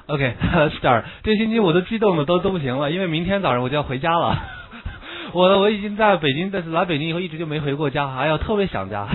OK，start。这星期我都激动的都不行了，因为明天早上我就要回家了。我已经在北京，但是来北京以后一直就没回过家，哎呀，特别想家。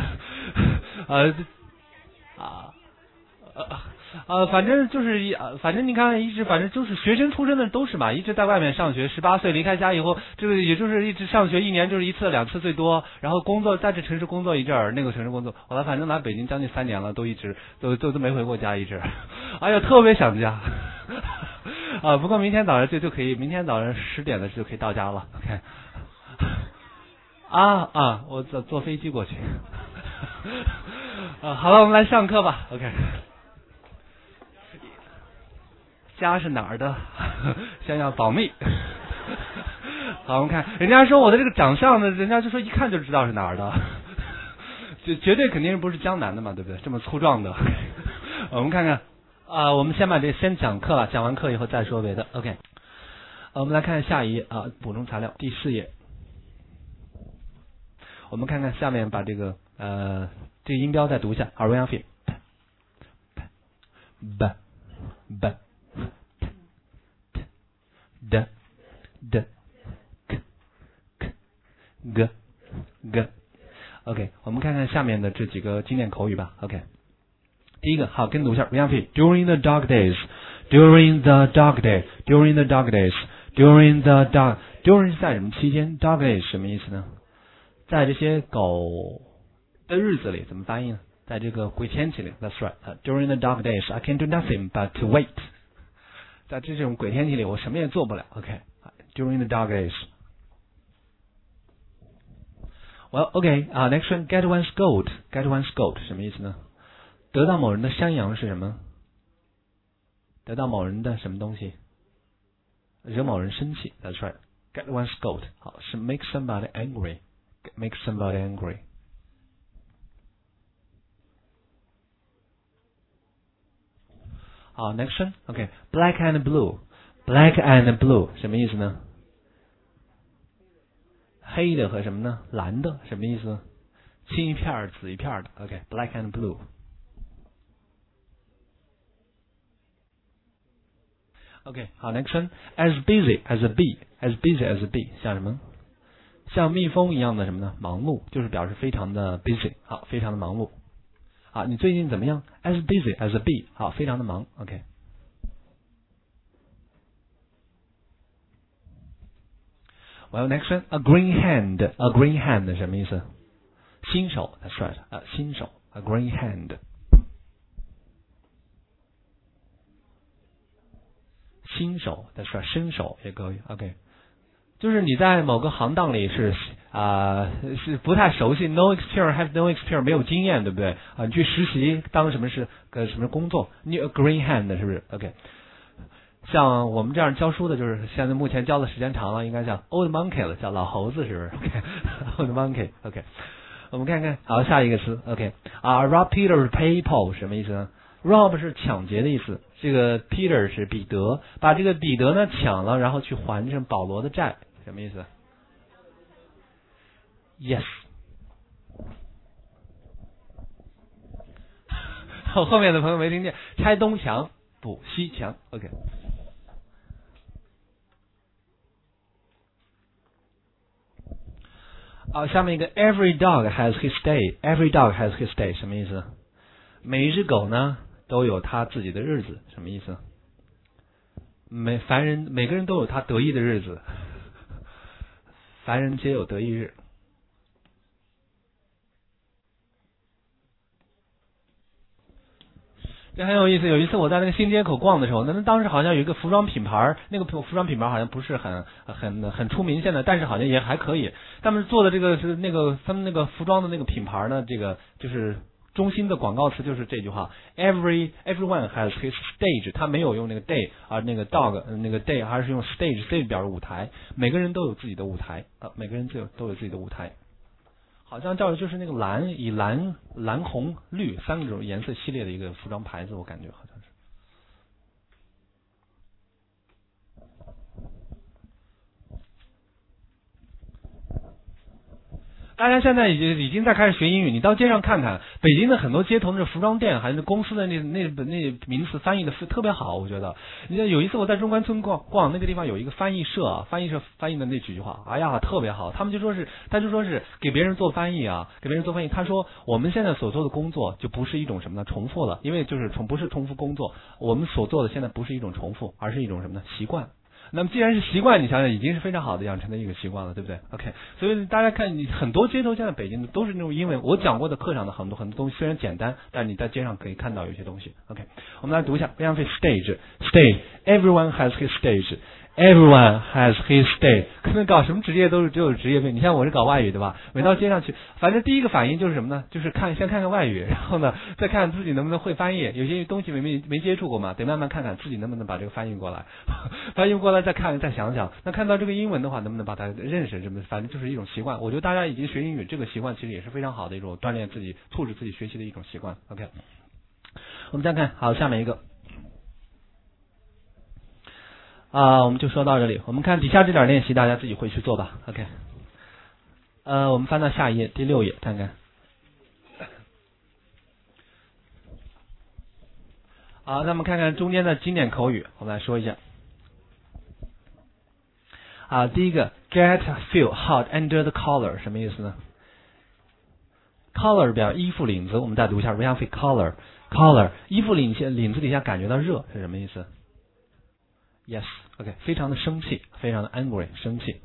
反正就是反正你看，一直反正就是学生出身的都是嘛，一直在外面上学，18岁离开家以后，这个也就是一直上学，一年就是1次2次最多，然后工作在这城市工作一阵儿，那个城市工作，后来反正来北京将近3年了，都一直都没回过家一直，哎呀，特别想家。不过明天早上就可以，明天早上10点的就可以到家了。OK。我坐飞机过去。好了，我们来上课吧。OK。家是哪儿的？先要保密。好，我们看，人家说我的这个长相呢，人家就说一看就知道是哪儿的，就绝对肯定不是江南的嘛，对不对？这么粗壮的。我们看看我们先把这先讲课吧，讲完课以后再说别的。OK。我们来看下一页补充材料第4页。我们看看下面，把这个音标再读一下 ，Are we on fit？ b b d d k k g g。 OK， 我们看看下面的这几个经典口语吧。OK， 第一个，好，跟读一下 ，Are we on fit？ During the dark days， During the dark day， During the dark days， During the dark，During 在什么期间 ？Dark days 什么意思呢？在这些狗的日子里，怎么翻译呢？在这个鬼天气里 ，That's right。During the dark days, I can do nothing but to wait。在这种鬼天气里，我什么也做不了。OK，During the dark days。Well, OK，next one，get one's goat。get one's goat 什么意思呢？得到某人的山羊是什么？得到某人的什么东西？惹某人生气 ，That's right。get one's goat 好，是 make somebody angry。make somebody angry。好 ，next one，OK，black and blue，black and blue 什么意思呢？黑的和什么呢？蓝的什么意思？青一片紫一片的。OK，black and blue。OK， 好 ，next one，as busy as a bee，as busy as a bee 像什么？像蜜蜂一样的什么呢？忙碌，就是表示非常的 busy， 好，非常的忙碌。好，你最近怎么样 ？As busy as a bee， 好，非常的忙。OK。Well, next one, a green hand，a green hand 什么意思？新手 ，That's right，新手 ，a green hand。新手 ，That's right，新手也可以。OK， 就是你在某个行当里是不太熟悉 ，no experience，have no experience， 没有经验，对不对？你去实习当什么什么工作？你 a green hand 是不是 ？OK。像我们这样教书的，就是现在目前教的时间长了，应该叫 old monkey 了，叫老猴子，是不是 ？OK，old monkey。OK， 我们看看，好，下一个词 ，OK，rob Peter pay Paul 什么意思呢？rob 是抢劫的意思，这个 Peter 是彼得，把这个彼得呢抢了，然后去还这保罗的债，什么意思 ？Yes。后面的朋友没听见，拆东墙补西墙 ，OK。下面一个 every dog has his day，every dog has his day 什么意思？每一只狗呢都有它自己的日子，什么意思？每个人都有他得意的日子，凡人皆有得意日。这很有意思。有一次我在那个新街口逛的时候，当时好像有一个服装品牌，那个服装品牌好像不是很出名，现在但是好像也还可以。他们做的这个是他们那个服装的那个品牌呢，这个就是中心的广告词就是这句话 everyone has his stage， 他没有用那个 day 那个 dog 那个 day， 还是用 stage 表示舞台，每个人都有自己的舞台每个人都有自己的舞台。好像就是那个以蓝红绿3种颜色系列的一个服装牌子，我感觉好像是。 大家现在已经在开始学英语，你到街上看看，北京的很多街头的服装店，还是公司的那名词翻译的特别好，我觉得。你看有一次我在中关村逛，那个地方有一个翻译社翻译的那几句话，哎呀，特别好。他就说是给别人做翻译啊，给别人做翻译。他说我们现在所做的工作就不是一种什么呢重复了，因为就是不是重复工作，我们所做的现在不是一种重复，而是一种什么呢习惯。那么既然是习惯，你想想已经是非常好的养成的一个习惯了，对不对 ？OK， 所以大家看，你很多街头现在北京的都是那种英文，我讲过的课上的很多东西虽然简单，但是你在街上可以看到有些东西。OK， 我们来读一下，非常费 stage，everyone has his stage。Everyone has his day。可能搞什么职业都是只有职业病。你像我是搞外语的吧，每到街上去，反正第一个反应就是什么呢？就是先看看外语，然后呢，再看自己能不能会翻译。有些东西没接触过嘛，得慢慢看看自己能不能把这个翻译过来。翻译过来再想想。那看到这个英文的话，能不能把它认识？什么？反正就是一种习惯。我觉得大家已经学英语这个习惯，其实也是非常好的一种锻炼自己、促使自己学习的一种习惯。OK， 我们再看，好，下面一个。我们就说到这里。我们看底下这点练习，大家自己会去做吧。OK， 我们翻到下一页，第6页，看看。好，那么看看中间的经典口语，我们来说一下。第一个 get feel hot under the collar 什么意思呢 ？collar 表衣服领子，我们再读一下 real fit collar 衣服领子底下感觉到热是什么意思？ Yes， OK， 非常的生气，非常的 angry， 生气。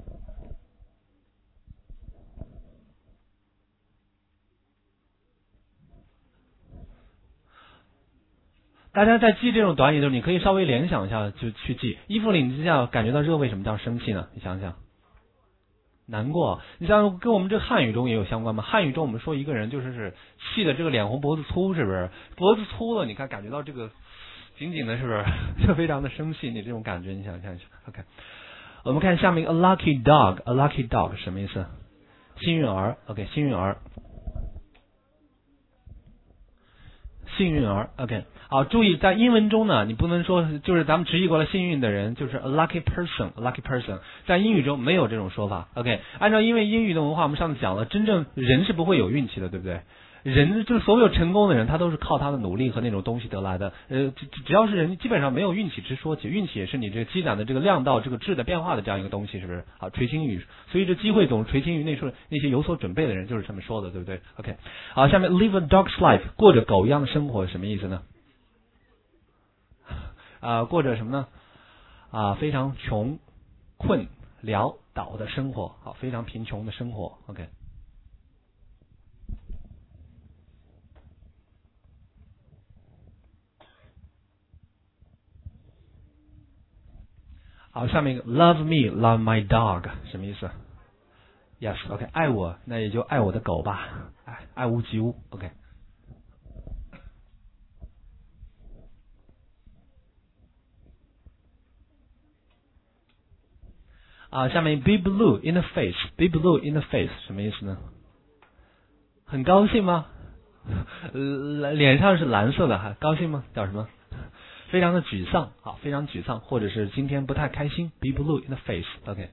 大家在记这种短语的时候，你可以稍微联想一下就去记。衣服领子下感觉到热，为什么叫生气呢？你想想，难过。你像跟我们这汉语中也有相关吗？汉语中我们说一个人就是气的这个脸红脖子粗，是不是？脖子粗了，你看感觉到这个。紧紧的，是不是就非常的生气？你这种感觉，你想象一下。OK， 我们看下面一个 a lucky dog 什么意思？幸运儿。OK， 幸运儿。OK， 好，注意在英文中呢，你不能说就是咱们直译过来幸运的人就是 a lucky person， 在英语中没有这种说法。OK， 按照因为英语的文化，我们上次讲了，真正人是不会有运气的，对不对？人就是所有成功的人，他都是靠他的努力和那种东西得来的。只要是人，基本上没有运气之说起。运气也是你这个积攒的这个量到这个质的变化的这样一个东西，是不是？好，垂青于，所以这机会总垂青于那些有所准备的人，就是这么说的，对不对 ？OK， 好，下面 live a dog's life， 过着狗一样的生活，什么意思呢？过着什么呢？非常穷困潦倒的生活，好，非常贫穷的生活。OK。好，下面一个 love me, love my dog 什么意思 ？Yes, OK， 爱我，那也就爱我的狗吧，爱屋及乌 ，OK。下面 be blue in the face，be blue in the face 什么意思呢？很高兴吗？脸上是蓝色的，高兴吗？叫什么？非常的沮丧，好，非常沮丧，或者是今天不太开心 ，be blue in the face，OK。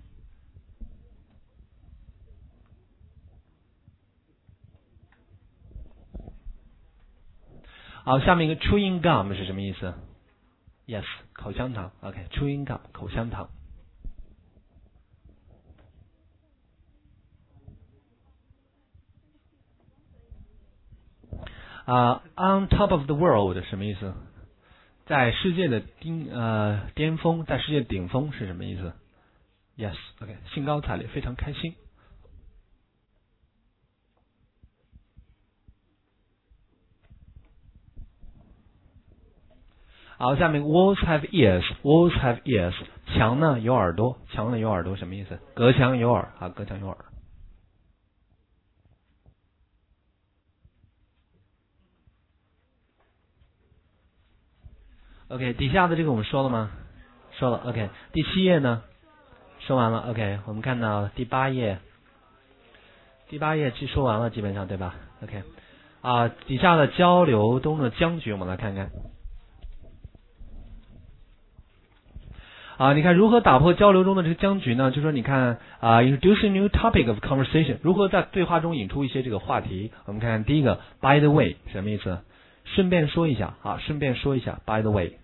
好，下面一个 chewing gum 是什么意思 ？Yes， 口香糖 ，OK，chewing gum 口香糖。on top of the world 什么意思？在世界的巅峰，在世界顶峰是什么意思 ？Yes， OK， 兴高采烈，非常开心。好，下面 walls have ears，walls have ears， 墙呢有耳朵，墙呢有耳朵什么意思？隔墙有耳，隔墙有耳。OK， 底下的这个我们说了吗？说了。OK， 第7页呢？说完了。OK， 我们看到第8页，第8页说完了，基本上对吧 ？OK， 底下的交流中的僵局，我们来看看。 你看如何打破交流中的这个僵局呢？就说你看introduce a new topic of conversation， 如何在对话中引出一些这个话题。我们看看第一个 by the way 什么意思？顺便说一下顺便说一下 by the way。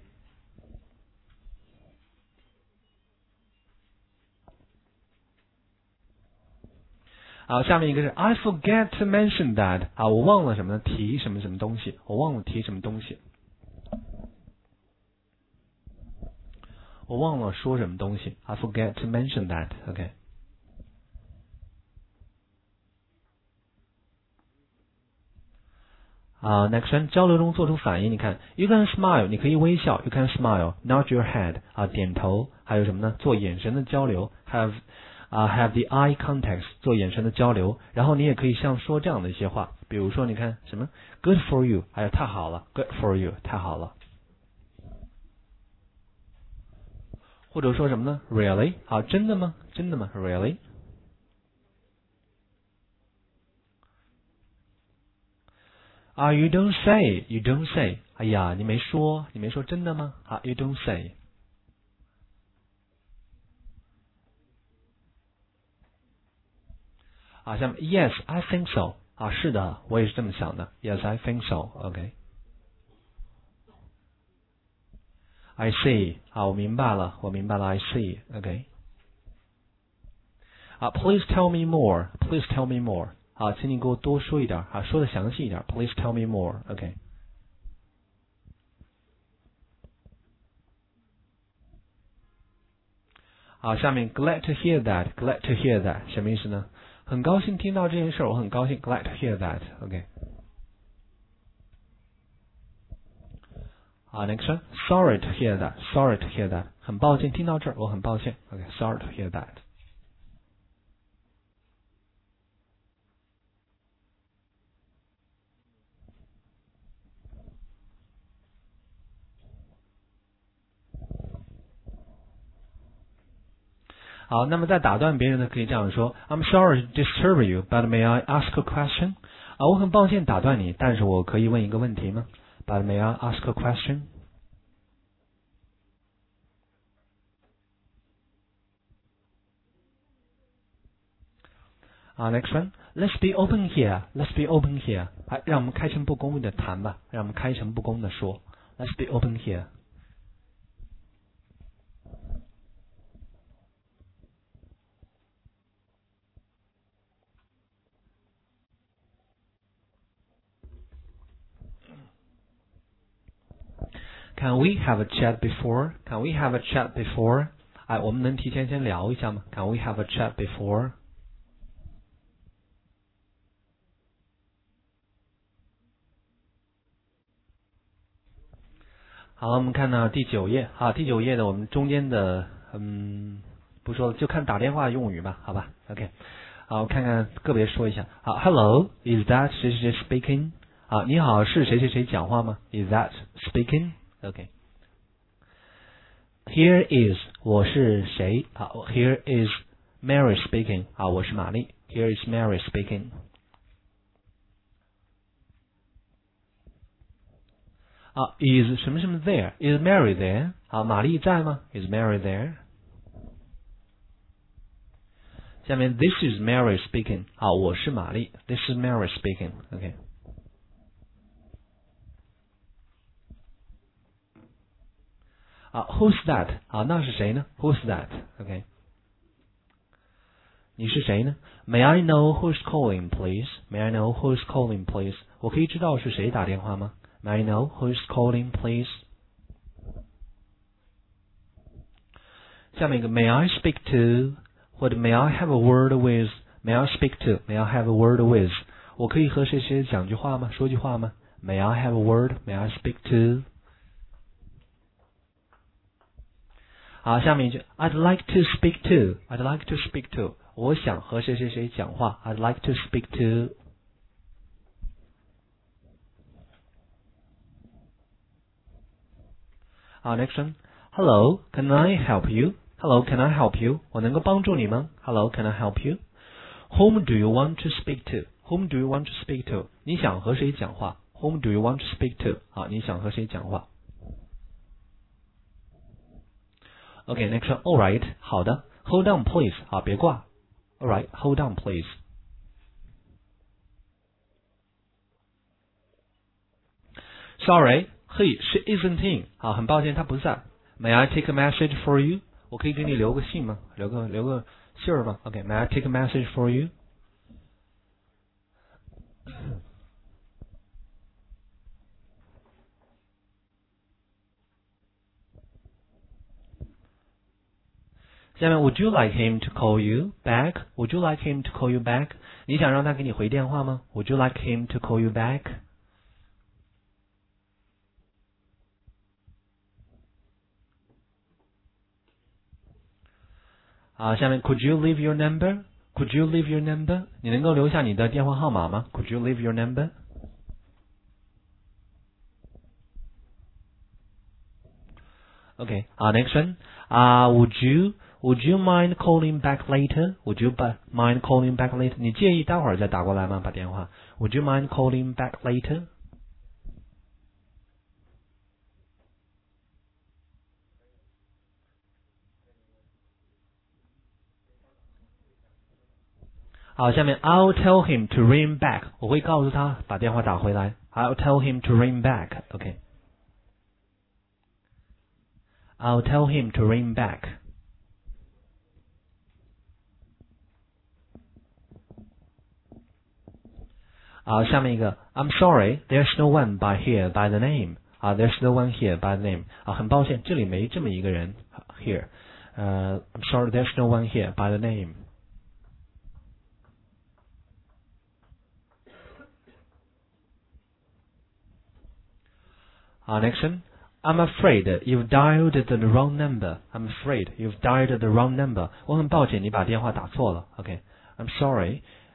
下面一个是 I forget to mention that 我忘了什么呢？提什么什么东西，我忘了提什么东西，我忘了说什么东西 I forget to mention that OK。 next one 交流中做出反应，你看 you can smile 你可以微笑 you can smile nod your head 点头，还有什么呢？做眼神的交流 have the eye contact 做眼神的交流，然后你也可以像说这样的一些话，比如说你看什么 good for you 还有太好了 good for you 太好了，或者说什么呢 really 真的吗？真的吗 really。 you don't say you don't say 哎呀你没说真的吗you don't say。 下面 yes I think so 是的我也是这么想的 yes I think so OK。 I see 我明白了 I see OK。 please tell me more please tell me more 请你给我多说一点说的详细一点 please tell me more OK。 下面 glad to hear that glad to hear that 什么意思呢？很高兴听到这件事，我很高兴 glad to hear that OK。 next one sorry to hear that sorry to hear that 很抱歉听到这儿，我很抱歉 OK sorry to hear that。好，那么在打断别人呢，可以这样说 I'm sorry to disturb you, but may I ask a question？ 我很抱歉打断你，但是我可以问一个问题吗？ But may I ask a question？ next one Let's be open here Let's be open here 让我们开诚布公的谈吧，让我们开诚布公的说 Let's be open here。Can we have a chat before? Can we have a chat before? 我们能提前先聊一下吗？ Can we have a chat before?好，我们看到第9页第9页的我们中间的不说了，就看打电话用语吧，好吧 OK。 好，我看看个别说一下。Hello, is that 谁谁谁 speaking？ 你好，是谁谁谁讲话吗？ Is that speaking？ OK。 Here is 我是谁Here is Mary speaking 我是玛丽 Here is Mary speaking。 is 什么什么 there Is Mary there？ 玛丽在吗？ Is Mary there？ 下面 This is Mary speaking 我是玛丽 This is Mary speaking OK。 Who's that？ 那是谁呢？ Who's that？ OK。 你是谁呢？ May I know who's calling please？ May I know who's calling please？ 我可以知道是谁打电话吗？ May I know who's calling please？ 下面一个 May I speak to？ 或者 May I have a word with？ May I speak to？ May I have a word with？ 我可以和谁谁讲句话吗？说句话吗？ May I have a word？ May I speak to？ 好，下面一句 I'd like to speak to I'd like to speak to 我想和谁谁谁讲话 I'd like to speak to。 好 next one Hello can I help you Hello can I help you 我能够帮助你吗 Hello can I help you Whom do you want to speak to Whom do you want to speak to 你想和谁讲话 Whom do you want to speak to 你想和谁讲话 OK，next one，all right，好的 ，hold on please，啊，别挂 ，all right，hold on please。Sorry, she isn't in，啊，很抱歉，她不在。May I take a message for you？我可以给你留个信吗？留个信儿吗 ？OK，May I take a message for you？下面 Would you like him to call you back? Would you like him to call you back? 你想让他给你回电话吗 ？Would you like him to call you back? 啊，下面 Could you leave your number? Could you leave your number? 你能够留下你的电话号码吗 ？Could you leave your number? Okay. Next one. Would you mind calling back later? Would you mind calling back later? 你介意待会儿再打过来吗？把电话。Would you mind calling back later? 好，下面 I'll tell him to ring back. 我会告诉他把电话打回来。I'll tell him to ring back. Okay. I'll tell him to ring back. 好，下面一个 I'm sorry, there's no one by here by the name. There's no one here by the name. 很抱歉，这里没这么一个人 here. I'm sorry, there's no one here by the name. Next one. I'm afraid you've dialed the wrong number. I'm afraid you've dialed the wrong number. 我很抱歉，你把电话打错了。Okay. I'm sorry,